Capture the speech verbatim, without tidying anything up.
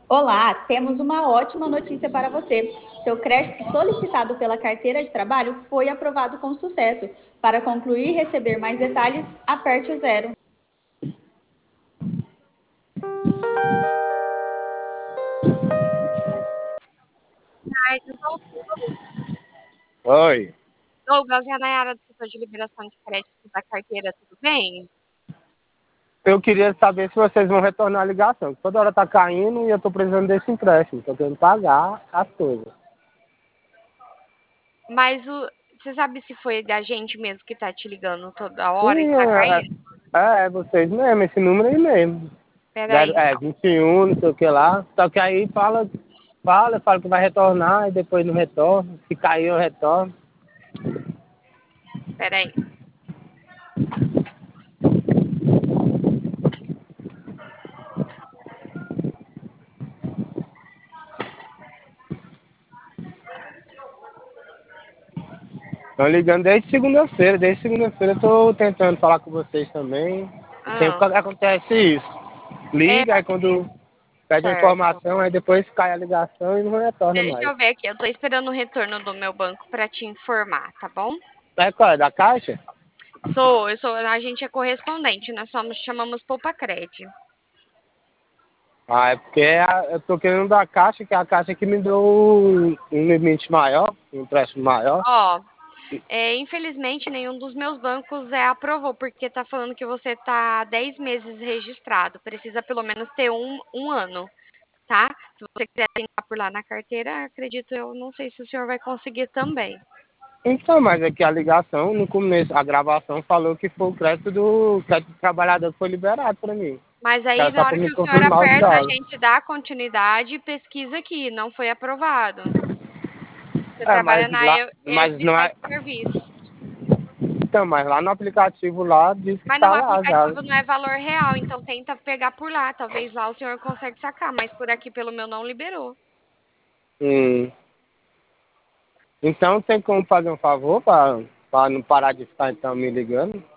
Olá, temos uma ótima notícia para você. Seu crédito solicitado pela carteira de trabalho foi aprovado com sucesso. Para concluir e receber mais detalhes, aperte o zero. Tarde, Dou- Oi, Douglas, é a Nayara do setor de liberação de crédito da carteira, tudo bem? eu queria saber se vocês vão retornar a ligação. Toda hora tá caindo e eu tô precisando desse empréstimo. Tô querendo pagar as coisas. Mas o, você sabe se foi da gente mesmo que tá te ligando toda hora e Sim, tá é, caindo? é, é vocês mesmo, esse número aí mesmo. Peraí, Zero, é, então. vinte e um, não sei o que lá. Só que aí fala, fala, fala que vai retornar e depois não retorna. Se cair, eu retorno. Peraí. Tô ligando desde segunda-feira. Desde segunda-feira eu tô tentando falar com vocês também. E Ah, sempre acontece isso. é, Liga, aí quando pede a certo. informação, aí depois cai a ligação e não retorna Deixa mais. eu ver aqui, eu tô esperando o retorno do meu banco pra te informar, tá bom? É qual? É da Caixa? Sou, eu sou, a gente é correspondente, nós somos, chamamos Poupa Cred. Ah, é porque a- eu tô querendo da Caixa, que é a Caixa que me deu um um limite maior, um empréstimo maior. Ó, é, infelizmente, nenhum dos meus bancos é, aprovou, porque tá falando que você tá há dez meses registrado. Precisa pelo menos ter um, um ano, tá? Se você quiser tentar por lá na carteira, acredito eu, não sei se o senhor vai conseguir também. Então, mas aqui a ligação, no começo, a gravação falou que foi o crédito do crédito do trabalhador que foi liberado para mim. Mas aí, Era só na para hora que me o senhor confirmar os aperta, a dados. gente dá continuidade e pesquisa aqui, não foi aprovado. Você É, trabalha mas na lá, E- mas não Evriflex é. Serviços. Então, mas lá no aplicativo lá diz que Mas no tá lá já. aplicativo não é valor real, então tenta pegar por lá. Talvez lá o senhor consegue sacar, mas por aqui, pelo meu, não liberou. Hum. Então tem como fazer um favor para não parar de ficar então me ligando?